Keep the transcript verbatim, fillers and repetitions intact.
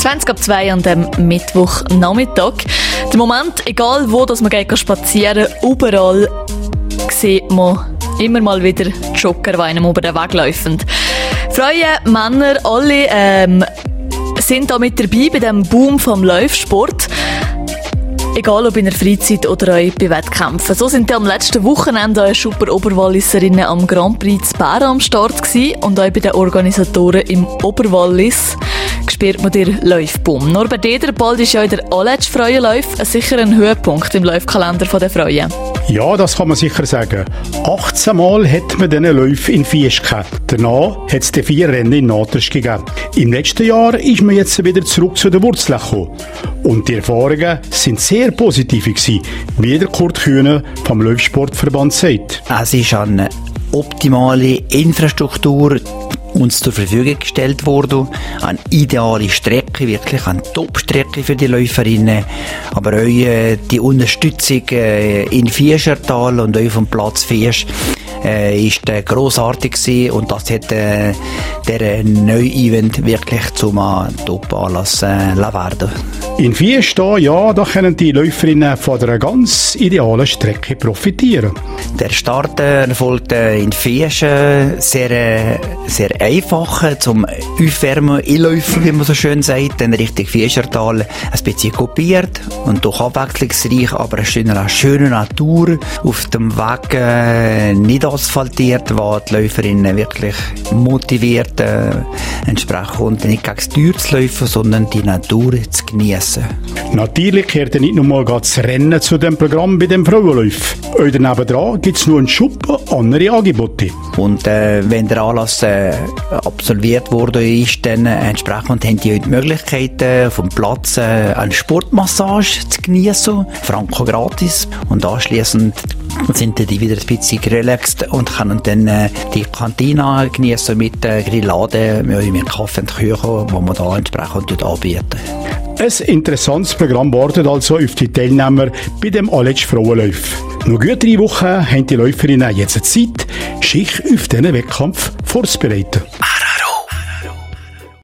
zwanzig ab zwei an dem Mittwochnachmittag. Der Moment, egal wo dass man geht spazieren, überall sieht man immer mal wieder Jogger, die einem über den Weg laufen. Frauen, Männer, alle ähm, sind da mit dabei bei diesem Boom vom Laufsport. Egal ob in der Freizeit oder auch bei Wettkämpfen. So sind ja am letzten Wochenende auch Schupper Oberwalliserinnen am Grand Prix zu Bern am Start gewesen und auch bei den Organisatoren im Oberwallis spürt man den Laufboom. Norbert Eder, bald ist ja der allerletzte Frauenlauf ein sicherer Höhepunkt im Laufkalender der Frauen. Ja, das kann man sicher sagen. achtzehn Mal hat man diesen Lauf in Fieschi gehabt. Danach hat es die vier Rennen in Natrsch gegeben. Im letzten Jahr ist man jetzt wieder zurück zu den Wurzeln gekommen. Und die Erfahrungen sind sehr positiv gewesen, wie der Kurt Kühne vom Laufsportverband sagt. Es ist eine optimale Infrastruktur uns zur Verfügung gestellt worden. Eine ideale Strecke, wirklich eine Top-Strecke für die Läuferinnen. Aber auch äh, die Unterstützung äh, in Fieschertal und auch vom Platz Fiesch äh, ist äh, grossartig gewesen und das hat äh, der neue Event wirklich zum äh, Top-Anlass äh, werden. In Fiesch da, ja, da können die Läuferinnen von einer ganz idealen Strecke profitieren. Der Start äh, erfolgt äh, in Fiesch äh, sehr, äh, sehr einfach zum Aufwärmen, Einläufen, wie man so schön sagt, dann Richtung Fieschertal ein bisschen kopiert und doch abwechslungsreich, aber eine schöne, schöne Natur auf dem Weg, äh, nicht asphaltiert, wo die Läuferinnen wirklich motiviert äh, entsprechend nicht gegen das Tür zu laufen, sondern die Natur zu genießen. Natürlich gehört nicht nur mal das Rennen zu dem Programm bei dem Frauenlauf. Auch daneben dran gibt es noch einen Schuppen andere Angebote. Und äh, wenn der Anlass äh, absolviert wurde, ist dann äh, entsprechend haben die, die Möglichkeit äh, vom Platz äh, eine Sportmassage zu genießen, franko gratis. Und anschliessend sind die wieder ein bisschen relaxed und können dann äh, die Kantine genießen mit äh, Grillade, mit Kaffee und Küche, die man da entsprechend anbieten. Ein interessantes Programm wartet also auf die Teilnehmer bei dem allerletzten Frauenlauf. Noch gut drei Wochen haben die Läuferinnen jetzt Zeit, sich auf diesen Wettkampf vorzubereiten.